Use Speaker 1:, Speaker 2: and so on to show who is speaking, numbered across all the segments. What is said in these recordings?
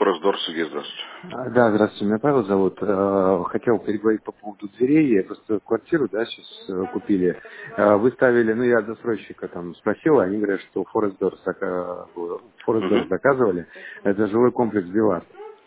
Speaker 1: Форестдор, Сергей, здравствуйте.
Speaker 2: Да, здравствуйте, меня Павел зовут. Хотел переговорить по поводу дверей. Я просто квартиру, да, сейчас купили. Вы ставили, ну, я от застройщика там спросил, они говорят, что Форестдор
Speaker 1: Угу.
Speaker 2: заказывали. Это жилой комплекс Вилар.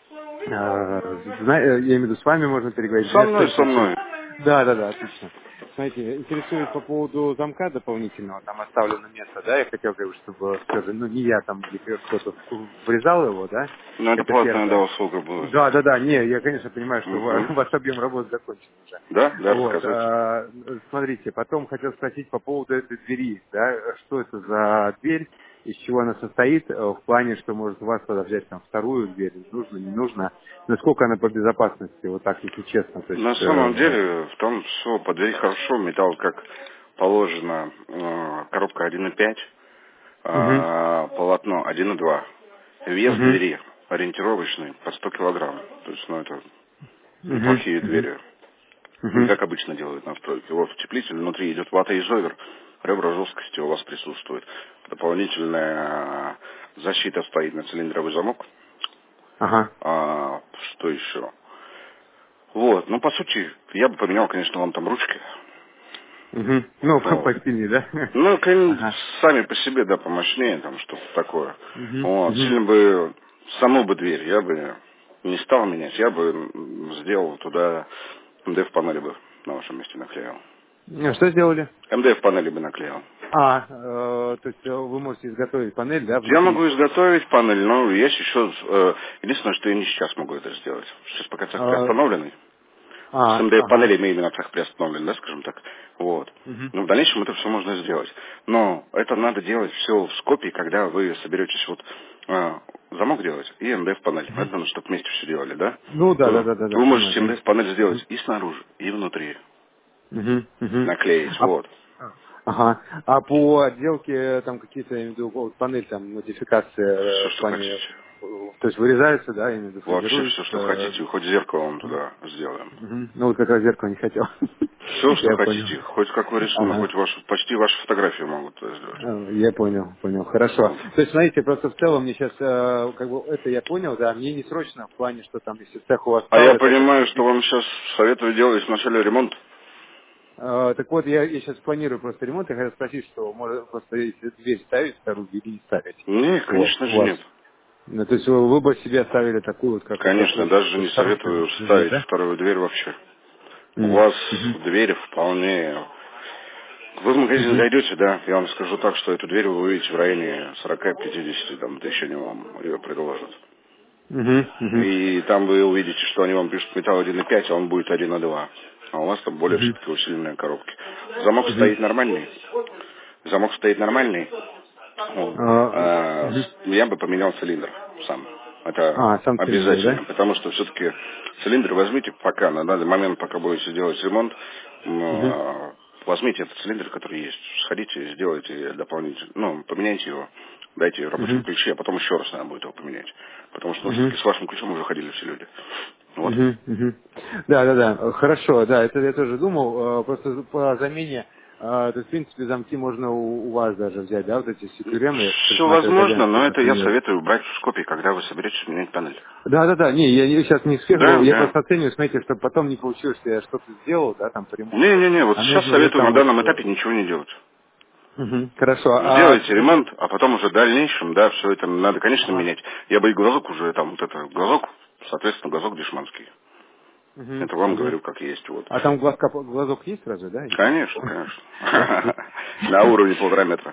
Speaker 2: Я имею в виду, с вами можно переговорить.
Speaker 1: Со
Speaker 2: Меня что
Speaker 1: мной, со
Speaker 2: интересует?
Speaker 1: мной.
Speaker 2: Да, отлично. Смотрите, интересует по поводу замка дополнительного, там оставлено место, да, я хотел, как бы, чтобы все же, ну, не я там, или кто-то врезал его, да,
Speaker 1: Ну, это
Speaker 2: это
Speaker 1: платная, да,
Speaker 2: первое.
Speaker 1: услуга будет.
Speaker 2: Да, не, я, конечно, понимаю, что
Speaker 1: Угу.
Speaker 2: ваш объем работы закончен уже.
Speaker 1: Да, да,
Speaker 2: Вот,
Speaker 1: рассказывайте.
Speaker 2: смотрите, потом хотел спросить по поводу этой двери, да, что это за дверь, из чего она состоит, в плане, что может у вас тогда взять там вторую дверь, нужно, не нужно, насколько она по безопасности, вот так, если честно, то
Speaker 1: На
Speaker 2: есть,
Speaker 1: самом деле, в том все, под дверь хорошо, металл как положено, коробка 1,5,
Speaker 2: мгм,
Speaker 1: полотно 1,2. Вес
Speaker 2: мгм,
Speaker 1: двери ориентировочный под 100 килограмм. То есть, ну, это
Speaker 2: мгм,
Speaker 1: неплохие
Speaker 2: мгм,
Speaker 1: двери. Не
Speaker 2: мгм,
Speaker 1: как обычно делают на стройке. Вот утеплитель, внутри идет вата-изовер, ребра жесткости у вас присутствует. Дополнительная защита стоит на цилиндровый замок.
Speaker 2: ага,
Speaker 1: Что еще? Вот, ну, по сути, я бы поменял, конечно, вам там ручки.
Speaker 2: мгм. Ну,
Speaker 1: Вот.
Speaker 2: по спине, да?
Speaker 1: Ну,
Speaker 2: Ага,
Speaker 1: сами по себе, да, помощнее, там, что-то такое.
Speaker 2: мгм,
Speaker 1: Вот,
Speaker 2: мгм.
Speaker 1: сильно бы, саму бы дверь я бы не стал менять, я бы сделал туда МДФ-панели бы на вашем месте наклеил.
Speaker 2: Что сделали?
Speaker 1: МДФ-панели бы наклеил.
Speaker 2: То есть вы можете изготовить панель, да,
Speaker 1: Я могу
Speaker 2: внутри?
Speaker 1: изготовить панель, но есть еще... единственное, что я не сейчас могу это сделать. Сейчас пока цех приостановленный. С
Speaker 2: Ага.
Speaker 1: МДФ-панелями именно цех приостановлен, да, скажем так. Вот.
Speaker 2: Мгм.
Speaker 1: Но в дальнейшем это все можно сделать. Но это надо делать все в скопе, когда вы соберетесь вот замок делать и МДФ-панель. Это надо, чтобы вместе все делали, да?
Speaker 2: Ну да,
Speaker 1: Вы
Speaker 2: понимаю,
Speaker 1: можете
Speaker 2: конечно.
Speaker 1: МДФ-панель сделать
Speaker 2: Мгм.
Speaker 1: и снаружи, и внутри.
Speaker 2: Мгм.
Speaker 1: Наклеить,
Speaker 2: А,
Speaker 1: вот.
Speaker 2: ага. А по отделке там какие-то, я имею в виду, вот панель, там, модификация
Speaker 1: Все,
Speaker 2: в
Speaker 1: что
Speaker 2: плане,
Speaker 1: хотите.
Speaker 2: то есть вырезается, да, я имею в виду,
Speaker 1: Вообще все, что
Speaker 2: фрезеруется.
Speaker 1: хотите. Хоть зеркало вам туда сделаем.
Speaker 2: Мгм. Ну вот как раз зеркало не хотел.
Speaker 1: Все, что
Speaker 2: Я понял.
Speaker 1: хотите. Хоть какой рисунок,
Speaker 2: Ага.
Speaker 1: хоть почти ваши фотографии могут это сделать.
Speaker 2: Я понял, хорошо.
Speaker 1: Вот.
Speaker 2: То есть, смотрите, просто в целом мне сейчас, как бы, это я понял, да, мне не срочно, в плане, что там, если цех у вас
Speaker 1: А я
Speaker 2: стал, это
Speaker 1: понимаю,
Speaker 2: все
Speaker 1: что вам сейчас советую делать вначале ремонт.
Speaker 2: Так вот, я сейчас планирую просто ремонт, я хотел спросить, что может просто если дверь ставить вторую или не ставить.
Speaker 1: Не,
Speaker 2: Вот,
Speaker 1: конечно
Speaker 2: у
Speaker 1: же
Speaker 2: вас.
Speaker 1: нет.
Speaker 2: Ну, то есть вы бы себе оставили такую вот, как у
Speaker 1: Конечно,
Speaker 2: застройщика,
Speaker 1: даже
Speaker 2: то
Speaker 1: не
Speaker 2: есть хорошую
Speaker 1: советую
Speaker 2: дверь,
Speaker 1: ставить
Speaker 2: да?
Speaker 1: вторую дверь вообще. У
Speaker 2: М,
Speaker 1: вас
Speaker 2: мгм,
Speaker 1: двери вполне... Вы в магазин
Speaker 2: мгм,
Speaker 1: зайдете, да, я вам скажу так, что эту дверь вы увидите в районе 40-50 там, тысяч, они вам ее предложат.
Speaker 2: мгм, мгм,
Speaker 1: И там вы увидите, что они вам пишут металл 1,5, а он будет 1,2. А у вас там более
Speaker 2: мгм,
Speaker 1: все-таки усиленные коробки. Замок
Speaker 2: мгм.
Speaker 1: стоит нормальный. Замок стоит нормальный. Вот.
Speaker 2: Мгм.
Speaker 1: Я бы поменял цилиндр сам. Это
Speaker 2: Сам цилиндр,
Speaker 1: обязательно.
Speaker 2: да?
Speaker 1: Потому что все-таки цилиндр возьмите пока, на данный момент, пока будете делать ремонт,
Speaker 2: Мгм,
Speaker 1: возьмите этот цилиндр, который есть, сходите и сделайте дополнительно, ну, поменяйте его, дайте рабочему
Speaker 2: мгм,
Speaker 1: ключи, а потом еще раз надо будет его поменять. Потому что, ну, все-таки
Speaker 2: мгм,
Speaker 1: с вашим ключом уже ходили все люди. Вот.
Speaker 2: мгм. Да, хорошо, да, это я тоже думал, просто по замене, то есть, в принципе, замки можно у вас даже взять, да, вот эти секюремы, я
Speaker 1: Все
Speaker 2: присматриваю
Speaker 1: возможно,
Speaker 2: итальянских,
Speaker 1: но это я
Speaker 2: например.
Speaker 1: советую брать в скопе, когда вы соберетесь менять панель.
Speaker 2: Да, не, я сейчас не успех,
Speaker 1: Да,
Speaker 2: я
Speaker 1: да.
Speaker 2: просто оцениваю, смотрите, чтобы потом не получилось, что я что-то сделал, да, там по ремонту,
Speaker 1: Не-не-не, вот
Speaker 2: а
Speaker 1: сейчас
Speaker 2: нужно уже
Speaker 1: советую на
Speaker 2: там вот...
Speaker 1: данном этапе ничего не делать.
Speaker 2: Хорошо,
Speaker 1: Сделайте
Speaker 2: скажите...
Speaker 1: ремонт, а потом уже в дальнейшем, да, все это надо, конечно,
Speaker 2: Ага.
Speaker 1: менять. Я бы и глазок уже, там, вот это, глазок, соответственно, глазок дешманский.
Speaker 2: Мгм,
Speaker 1: Это вам
Speaker 2: мгм.
Speaker 1: говорю, как есть, вот.
Speaker 2: А там глазок есть разве, да, или как?
Speaker 1: Конечно,
Speaker 2: Да,
Speaker 1: конечно.
Speaker 2: есть.
Speaker 1: На уровне 1,5 метра.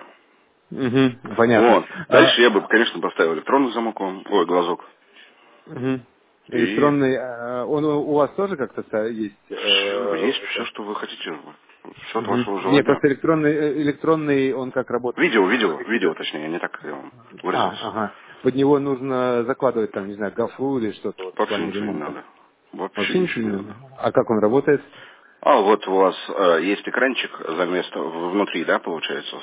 Speaker 2: Понятно.
Speaker 1: Вот. Дальше я бы, конечно, поставил электронный замок, ой, глазок.
Speaker 2: Мгм.
Speaker 1: И
Speaker 2: Электронный, он у вас тоже как-то есть?
Speaker 1: все, есть все,
Speaker 2: Это?
Speaker 1: что вы хотите. Все от
Speaker 2: Мгм.
Speaker 1: вашего
Speaker 2: Не,
Speaker 1: желания.
Speaker 2: просто электронный, он как работает,
Speaker 1: Видео,
Speaker 2: можно
Speaker 1: видео,
Speaker 2: какие-то...
Speaker 1: видео, точнее, я не так я вам выразился.
Speaker 2: Ага. Под него нужно закладывать там, не знаю, гофру или что-то вот в
Speaker 1: Вообще
Speaker 2: плане
Speaker 1: ничего не
Speaker 2: ремонта.
Speaker 1: надо. Вообще
Speaker 2: Вообще
Speaker 1: ничего
Speaker 2: ничего
Speaker 1: не
Speaker 2: не
Speaker 1: надо.
Speaker 2: надо. А как он работает?
Speaker 1: А вот у вас есть экранчик внутри, да, получается,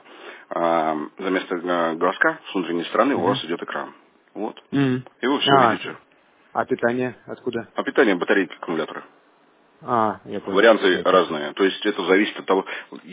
Speaker 1: за место глазка с внутренней стороны у
Speaker 2: Мгм.
Speaker 1: вас идет экран. Вот.
Speaker 2: Мгм.
Speaker 1: И вы все
Speaker 2: А,
Speaker 1: видите.
Speaker 2: а питание откуда?
Speaker 1: А питание батарейки аккумулятора.
Speaker 2: Я понял.
Speaker 1: Варианты разные. То есть это зависит от того.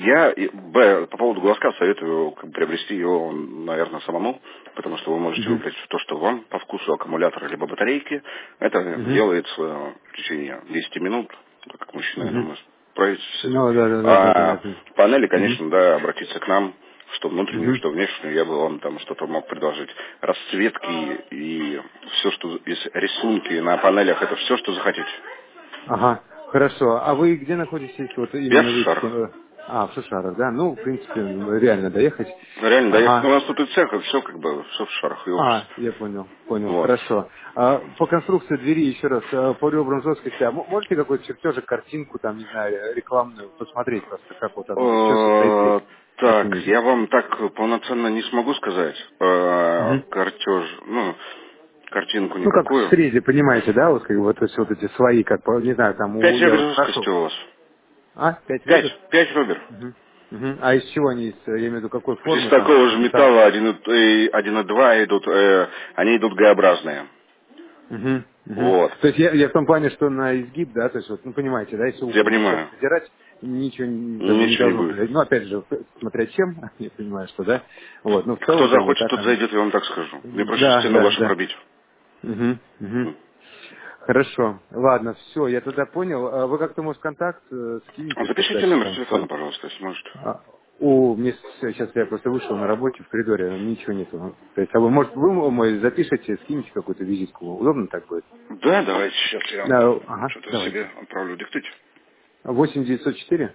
Speaker 1: По поводу глазка советую приобрести его, наверное, самому, потому что вы можете выбрать то, что вам по вкусу, аккумулятора либо батарейки. Это делается в течение 10 минут, как мужчина, я думаю, справитесь с этим.
Speaker 2: Ну,
Speaker 1: А
Speaker 2: да.
Speaker 1: панели, конечно, да, обратиться к нам, что внутреннюю,
Speaker 2: Мгм.
Speaker 1: что внешнюю, я бы вам там что-то мог предложить. Расцветки и все, что рисунки на панелях, это все, что захотите.
Speaker 2: Ага, хорошо. А вы где находитесь? Вот
Speaker 1: Я в
Speaker 2: именно вы в
Speaker 1: Шарах.
Speaker 2: в Шушарах, да? Ну, в принципе, реально доехать.
Speaker 1: Реально доехать. Ну, у
Speaker 2: Ага.
Speaker 1: нас тут и церковь, все как бы, все в Шарах и офис.
Speaker 2: Я понял,
Speaker 1: Вот.
Speaker 2: хорошо. По конструкции двери еще раз, по ребрам жесткости, можете какой-то чертежик, картинку, там, не знаю, рекламную посмотреть просто, как вот оно, из чего состоит дверь,
Speaker 1: Так,
Speaker 2: оценить?
Speaker 1: я вам так полноценно не смогу сказать.
Speaker 2: Мгм.
Speaker 1: Картеж, картинку
Speaker 2: Ну, как в
Speaker 1: никакую.
Speaker 2: срезе, понимаете, да, вот, как бы, вот, то есть вот эти слои, как, не знаю, там,
Speaker 1: 5
Speaker 2: я
Speaker 1: ребер
Speaker 2: вот
Speaker 1: жесткости
Speaker 2: нашел.
Speaker 1: у вас.
Speaker 2: 5 ребер?
Speaker 1: 5 ребер.
Speaker 2: А из чего они, я имею в виду, какой
Speaker 1: Из
Speaker 2: формы там,
Speaker 1: такого же
Speaker 2: металл?
Speaker 1: металла 1,2 идут, они идут Г-образные. Вот.
Speaker 2: То есть я в том плане, что на изгиб, да, то есть вот, ну понимаете, да, если
Speaker 1: Я
Speaker 2: угол высоко
Speaker 1: понимаю.
Speaker 2: задирать, ничего как бы не
Speaker 1: Ничего не
Speaker 2: должно
Speaker 1: будет.
Speaker 2: быть. Ну, опять же, смотря чем, я понимаю, что, да, вот, но в
Speaker 1: Кто
Speaker 2: целом, как бы,
Speaker 1: захочет,
Speaker 2: так
Speaker 1: тот
Speaker 2: оно.
Speaker 1: зайдет, я вам так скажу. Мне проще
Speaker 2: Да,
Speaker 1: стену
Speaker 2: да,
Speaker 1: вашу
Speaker 2: да.
Speaker 1: пробить.
Speaker 2: Мгм. Хорошо. Ладно, все, я тогда понял. Вы как-то, может, контакт скинете, чтобы
Speaker 1: Запишите
Speaker 2: дальше
Speaker 1: номер
Speaker 2: там
Speaker 1: телефона, пожалуйста, если можете.
Speaker 2: Мне сейчас я просто вышел на работе в коридоре, ничего нету. То есть, может, вы мой запишете, скинете какую-то визитку. Удобно так будет?
Speaker 1: Да, давайте сейчас я что-то себе
Speaker 2: Давайте.
Speaker 1: отправлю. Диктуйте.
Speaker 2: 8 904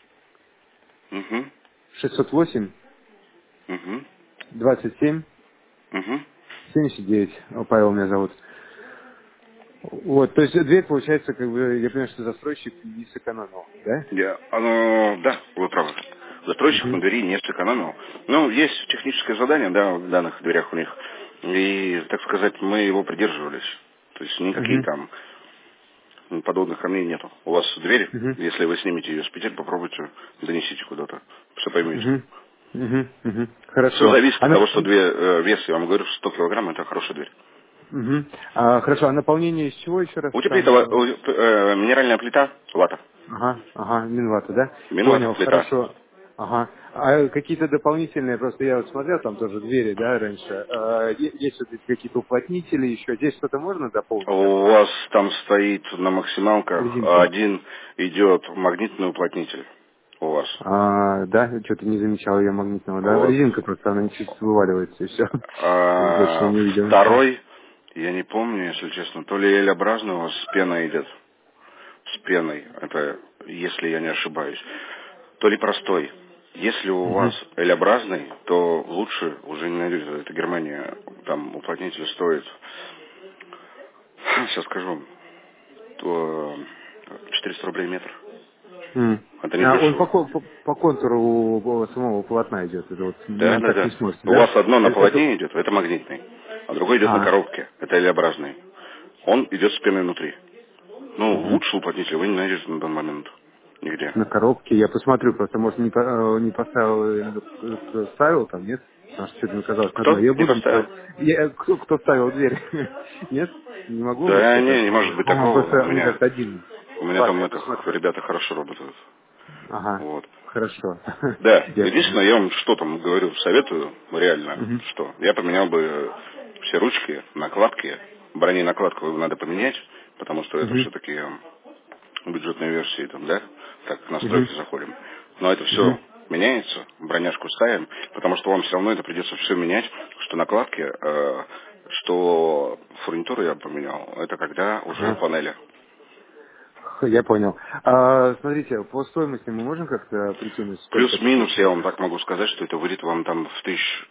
Speaker 1: Угу.
Speaker 2: 608
Speaker 1: Угу.
Speaker 2: 27
Speaker 1: Угу.
Speaker 2: 79. Павел меня зовут. Вот, то есть дверь, получается, как бы, я понимаю, что застройщик не сэкономил, да?
Speaker 1: Да, вы правы. Застройщик на
Speaker 2: Угу.
Speaker 1: двери не сэкономил. Ну, есть техническое задание, да, в данных дверях у них. И, так сказать, мы его придерживались. То есть никаких
Speaker 2: Угу.
Speaker 1: там подобных камней нету. У вас дверь,
Speaker 2: Угу.
Speaker 1: если вы снимете ее с петель, попробуйте, донесите куда-то. Все поймете. Все
Speaker 2: Хорошо.
Speaker 1: зависит от того, что вес, я вам говорю, 100 килограмм, это хорошая дверь.
Speaker 2: Хорошо, а наполнение из чего еще раз там?
Speaker 1: Утеплитель, минеральная плита, вата.
Speaker 2: Минвата, да?
Speaker 1: Минвата,
Speaker 2: Понял,
Speaker 1: плита.
Speaker 2: хорошо. А какие-то дополнительные, просто я вот смотрел, там тоже двери, да, раньше. Есть вот эти какие-то уплотнители еще. Здесь что-то можно дополнить
Speaker 1: У
Speaker 2: такое?
Speaker 1: вас там стоит на максималках
Speaker 2: Резинки.
Speaker 1: один идет магнитный уплотнитель у вас.
Speaker 2: Да, что-то не замечал я магнитного, да.
Speaker 1: Вот.
Speaker 2: Резинка просто, она чуть вываливается и все. Больше я не увидел ничего.
Speaker 1: Второй, я не помню, если честно, то ли L-образный у вас с пеной идет. С пеной, это если я не ошибаюсь. То ли простой. Если у вас
Speaker 2: Мгм.
Speaker 1: L-образный, то лучше уже не найдете. Это Германия, там уплотнитель стоит, сейчас скажу, то 400 рублей метр. Это не
Speaker 2: Он
Speaker 1: дешево.
Speaker 2: по контуру самого полотна идет. Это вот
Speaker 1: Да, да,
Speaker 2: так
Speaker 1: да.
Speaker 2: не сможете,
Speaker 1: У вас
Speaker 2: да?
Speaker 1: одно на
Speaker 2: Это...
Speaker 1: полотне идет, это магнитный, а другой идет на
Speaker 2: А,
Speaker 1: коробке, это L-образный. Он идет с пеной внутри. Ну,
Speaker 2: мгм.
Speaker 1: лучше уплотнителя вы не найдете на данный момент. Нигде.
Speaker 2: На коробке. Я посмотрю, просто, может, не поставил, кто ставил там, нет? Потому что что-то мне казалось на одной.
Speaker 1: Кто?
Speaker 2: Я
Speaker 1: Не
Speaker 2: буду
Speaker 1: поставил?
Speaker 2: искать. Кто ставил дверь? Нет? Не могло быть
Speaker 1: Да,
Speaker 2: это.
Speaker 1: не может быть
Speaker 2: По-моему,
Speaker 1: такого.
Speaker 2: просто, мне кажется, один.
Speaker 1: У меня
Speaker 2: Ладно,
Speaker 1: там
Speaker 2: я
Speaker 1: это,
Speaker 2: посмотрю.
Speaker 1: ребята хорошо работают.
Speaker 2: Ага,
Speaker 1: Вот.
Speaker 2: хорошо.
Speaker 1: Да,
Speaker 2: Я понял.
Speaker 1: единственное, я вам что там говорю, советую, реально,
Speaker 2: Мгм.
Speaker 1: что я поменял бы все ручки, накладки, брони накладку надо поменять, потому что это
Speaker 2: Мгм.
Speaker 1: все-таки бюджетные версии, там, да, так в
Speaker 2: Мгм.
Speaker 1: настройки заходим. Но это все
Speaker 2: Мгм.
Speaker 1: меняется, броняшку ставим, потому что вам все равно это придется все менять, что накладки, что фурнитуру я поменял, это когда уже
Speaker 2: Ага.
Speaker 1: панели.
Speaker 2: Я понял. Смотрите, по стоимости мы можем как-то прикинуть, сколько это
Speaker 1: Плюс-минус, я вам
Speaker 2: получается?
Speaker 1: так могу сказать, что это выйдет вам там в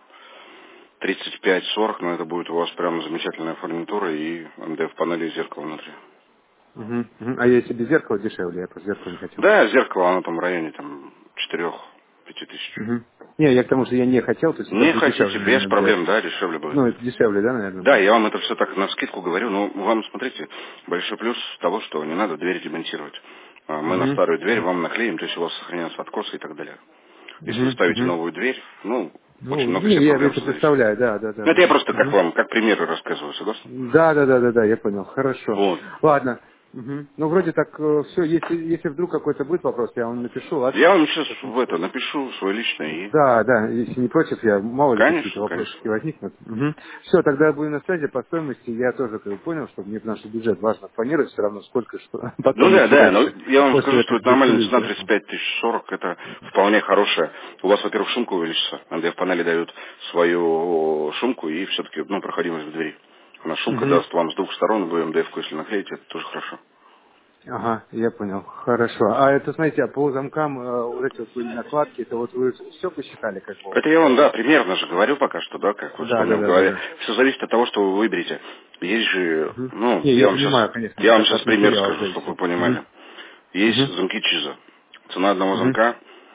Speaker 1: 35-40, но это будет у вас прям замечательная фурнитура и МДФ-панели и зеркало внутри.
Speaker 2: А если без зеркала дешевле, я просто зеркало не хотел.
Speaker 1: Да, зеркало, оно там в районе там 4-5 тысяч.
Speaker 2: Не, я к тому, что я не хотел, то есть это
Speaker 1: Не
Speaker 2: будет
Speaker 1: хотите,
Speaker 2: дешевле,
Speaker 1: без
Speaker 2: наверное,
Speaker 1: проблем,
Speaker 2: сделать.
Speaker 1: да, дешевле будет.
Speaker 2: Ну, это дешевле, да, наверное,
Speaker 1: Да,
Speaker 2: будет?
Speaker 1: я вам это все так навскидку говорю, но вам, смотрите, большой плюс того, что не надо двери демонтировать. Мы на
Speaker 2: Мгм.
Speaker 1: старую дверь вам наклеим, то есть у вас сохранятся откосы и так далее. Если вы
Speaker 2: Мгм.
Speaker 1: ставите
Speaker 2: Мгм.
Speaker 1: новую дверь, очень
Speaker 2: Ну,
Speaker 1: много
Speaker 2: не,
Speaker 1: себе
Speaker 2: я
Speaker 1: проблем
Speaker 2: это
Speaker 1: создаете.
Speaker 2: представляю, да.
Speaker 1: Ну, это я просто как вам, как примеры рассказываю, согласны?
Speaker 2: Да, я понял, хорошо.
Speaker 1: Вот.
Speaker 2: Ладно, Ну, вроде так все. Если вдруг какой-то будет вопрос, я вам напишу, ладно?
Speaker 1: Я вам сейчас в это напишу свое личное и...
Speaker 2: Да, да, если не против, я мало ли какие-то
Speaker 1: Конечно, конечно.
Speaker 2: вопросики возникнут. Все, тогда будем на связи по стоимости. Я тоже как бы понял, что мне наш бюджет важно планировать все равно, сколько что
Speaker 1: Ну
Speaker 2: потом
Speaker 1: да,
Speaker 2: еще
Speaker 1: да, но
Speaker 2: дальше.
Speaker 1: я вам
Speaker 2: После
Speaker 1: скажу, что
Speaker 2: этого
Speaker 1: это
Speaker 2: будет
Speaker 1: нормальная
Speaker 2: целить,
Speaker 1: цена
Speaker 2: да?
Speaker 1: 35 тысяч 40, это вполне хорошая. У вас, во-первых, шумка увеличится. МДФ-панели дают свою шумку и все-таки, ну, проходимость в двери. У нас шумка
Speaker 2: Мгм.
Speaker 1: даст вам с двух сторон, вы МДФ-ку, если наклеите, это тоже хорошо.
Speaker 2: Ага, я понял. Хорошо. А это, смотрите, а по замкам вот эти вот были накладки, это вот вы все посчитали, как бы вот.
Speaker 1: Это я вам, да, примерно же говорю пока что, да, как вот что
Speaker 2: Да,
Speaker 1: у меня
Speaker 2: да,
Speaker 1: в
Speaker 2: да, да,
Speaker 1: голове.
Speaker 2: да.
Speaker 1: Все зависит от того, что вы выберете. Есть же, ну,
Speaker 2: Не, я понимаю, конечно,
Speaker 1: я вам
Speaker 2: это
Speaker 1: сейчас
Speaker 2: от
Speaker 1: пример
Speaker 2: материала
Speaker 1: скажу, чтобы вы
Speaker 2: зависит.
Speaker 1: понимали. Есть замки Чиза. Цена одного замка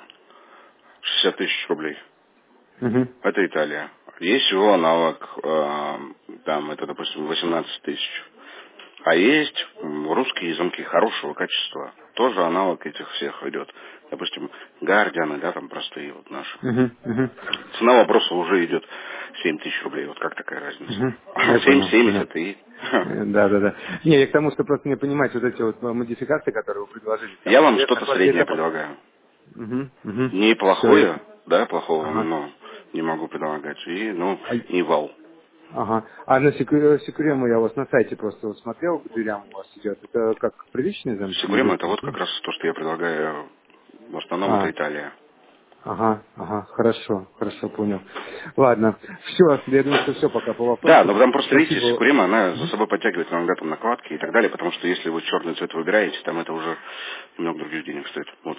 Speaker 1: 60 тысяч рублей. Это Италия. Есть его аналог, там, это, допустим, 18 тысяч. А есть русские замки хорошего качества. Тоже аналог этих всех идет. Допустим, гардианы, да, там простые вот наши. Цена вопроса уже идет 7 тысяч рублей. Вот как такая разница?
Speaker 2: Я понял, понял.
Speaker 1: 7,70 и...
Speaker 2: Да, да, да. Не, я к тому, что просто не понимаете вот эти вот модификации, которые вы предложили.
Speaker 1: Я
Speaker 2: Там
Speaker 1: вам
Speaker 2: две
Speaker 1: что-то
Speaker 2: накладки,
Speaker 1: среднее
Speaker 2: это...
Speaker 1: предлагаю.
Speaker 2: Все, я...
Speaker 1: Неплохое, да, плохого вам, ну, не могу предлагать. И, ну, не вау.
Speaker 2: Ага. А на секурему я у вас на сайте просто вот смотрел, к дверям у вас идет. Это как приличные замки или
Speaker 1: Секурема это
Speaker 2: какие?
Speaker 1: вот как раз то, что я предлагаю. В основном это
Speaker 2: А,
Speaker 1: Италия.
Speaker 2: ага, хорошо, хорошо, понял. Ладно, все, я думаю, что все пока по
Speaker 1: Да,
Speaker 2: вопросу.
Speaker 1: но там просто, видите,
Speaker 2: Спасибо.
Speaker 1: Секурема, она за собой подтягивает иногда там накладки и так далее, потому что если вы черный цвет выбираете, там это уже немного других денег стоит. Вот.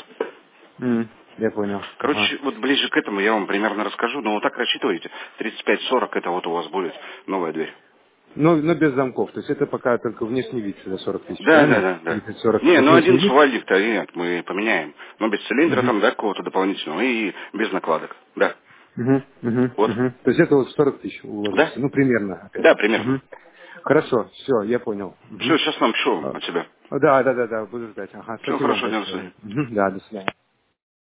Speaker 2: Я понял. Ага.
Speaker 1: Короче, вот ближе к этому я вам примерно расскажу, но вот так рассчитывайте, 35-40 это вот у вас будет новая дверь.
Speaker 2: Но без замков. То есть это пока только внешний вид за 40 тысяч,
Speaker 1: Да, да,
Speaker 2: правильно?
Speaker 1: да, да.
Speaker 2: 30-40
Speaker 1: Не,
Speaker 2: это
Speaker 1: ну
Speaker 2: внешний
Speaker 1: один
Speaker 2: вид.
Speaker 1: сувальник-то нет, мы поменяем. Но без цилиндра
Speaker 2: Мгм.
Speaker 1: там, да, какого-то дополнительного и без накладок. Да. Вот.
Speaker 2: То есть это вот 40 тысяч
Speaker 1: Да?
Speaker 2: уложится. Ну, примерно, опять
Speaker 1: Да,
Speaker 2: же.
Speaker 1: примерно.
Speaker 2: Хорошо, все, я понял.
Speaker 1: Все, сейчас нам пишу от себя.
Speaker 2: Да, буду ждать. Ага,
Speaker 1: Всего
Speaker 2: спасибо вам
Speaker 1: хорошего дня, до
Speaker 2: большое.
Speaker 1: свидания.
Speaker 2: Да, до свидания.